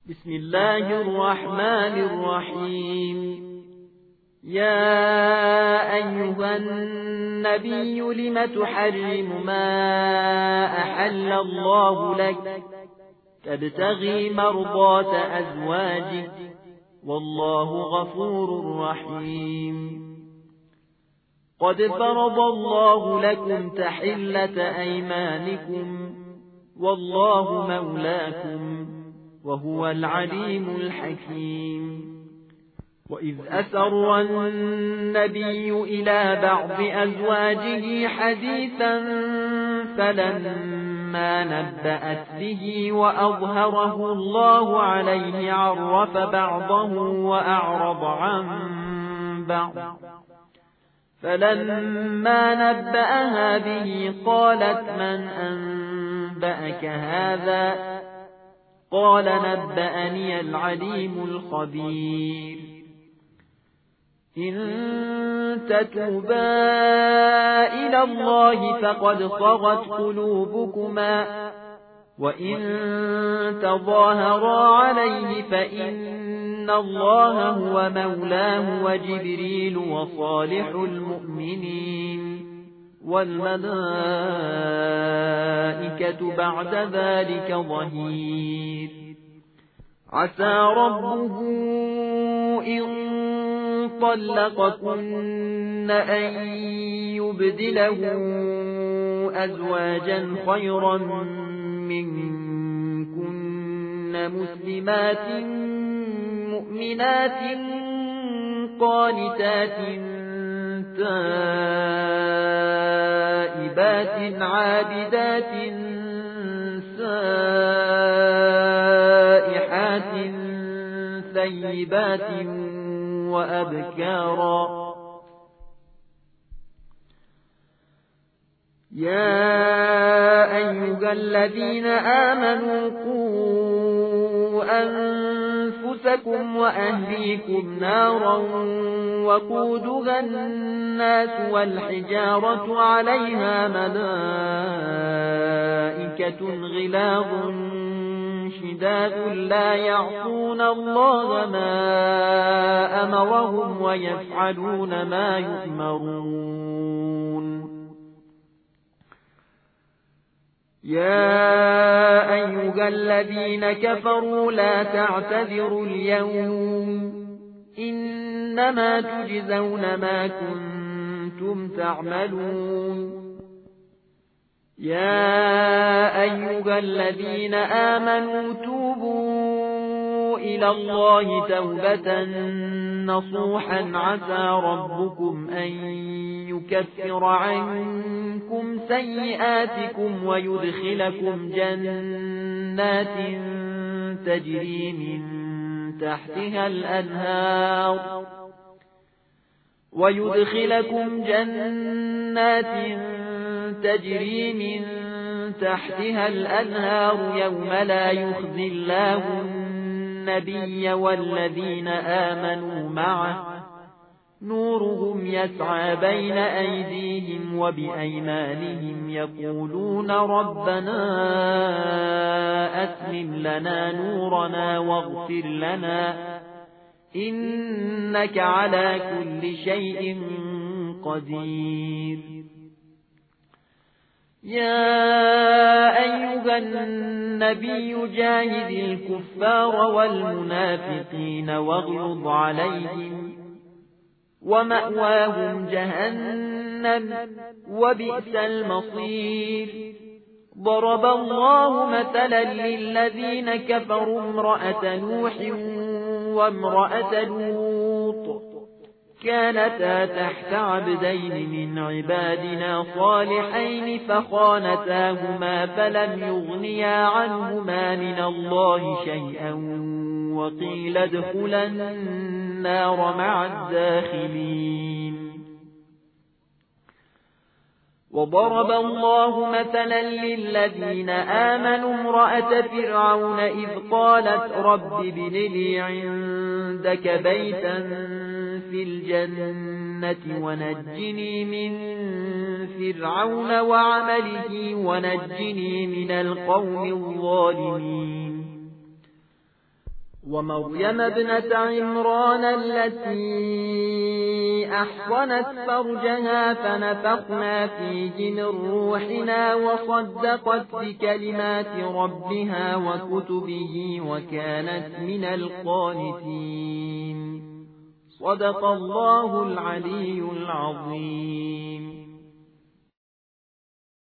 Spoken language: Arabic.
بسم الله الرحمن الرحيم. يا أيها النبي لم تحرم ما أحل الله لك تبتغي مرضات أزواجك والله غفور رحيم. قد فرض الله لكم تحلة أيمانكم والله مولاكم وهو العليم الحكيم. وإذ أسر النبي إلى بعض أزواجه حديثا فلما نبأت به وأظهره الله عليه عرف بعضه وأعرض عن بعض، فلما نبأها به قالت من أنبأك هذا؟ قال نبأني العليم الخبير. إن تتوبا إلى الله فقد صغت قلوبكما، وإن تظاهرا عليه فإن الله هو مولاه وجبريل وصالح المؤمنين والملائكة بعد ذلك ظهير. عسى ربه إن طلقكن أن يبدله أزواجا خيرا منكن مسلمات مؤمنات قانتات تائبات عابدات سائحات ثيبات وأبكارا. يا أيها الذين آمنوا قوا أنفسكم وأهليكم نارا وقودها الناس والحجارة عليها ملائكة غلاظ شداد لا يعصون الله ما أمرهم ويفعلون ما يؤمرون. يا أيها الذين كفروا لا تعتذروا اليوم إنما تجزون ما كنتم تعملون. يا أيها الذين آمنوا توبوا إلى الله توبة نصوحا عسى ربكم أن يكفر عنكم سيئاتكم ويدخلكم جنات تجري من تحتها الأنهار يوم لا يخزي الله النبي والذين آمنوا معه نورهم يسعى بين أيديهم وبأيمانهم يقولون ربنا أتمم لنا نورنا واغفر لنا إنك على كل شيء قدير. يا أيها النبي جاهد الكفار والمنافقين واغلظ عليهم ومأواهم جهنم وبئس المصير. ضرب الله مثلا للذين كفروا امرأة نوح وامرأة لوط كانتا تحت عبدين من عبادنا صالحين فخانتاهما فلم يغنيا عنهما من الله شيئا وقيل ادخلا النار مع الداخلين. وضرب الله مثلا للذين آمنوا امرأة فرعون إذ قالت رب ابن لي عندك بيتا في الجنة ونجني من فرعون وعمله ونجني من القوم الظالمين. ومريم ابنة عمران التي أحصنت فرجها فنفخنا فيه من روحنا وصدقت بكلمات ربها وكتبه وكانت من القانتين. صدق الله العلي العظيم.